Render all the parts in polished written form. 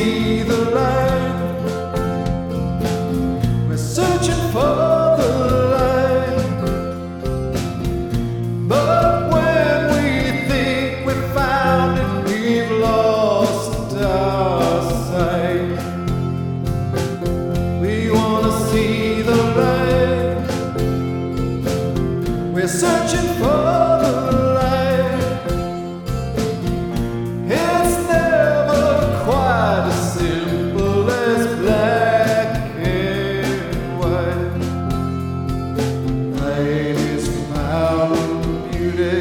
see the light. We're searching for the light. But when we think we found it, we've lost our sight. We want to see the light. We're searching for the light. It's never quite as simple as black and white. Light is found in beauty.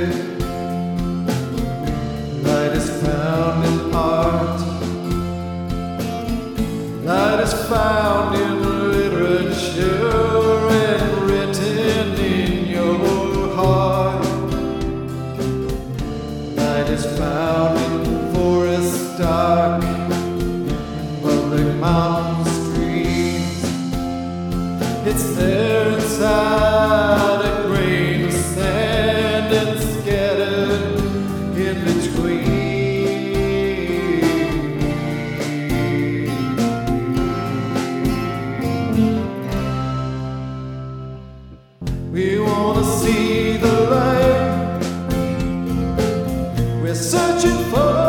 Light is found in art. Light is found in literature and written in your heart. Light is found in forests dark, public mountain streams. It's there inside a grain of sand and scattered in between. We want to see the light. We're searching for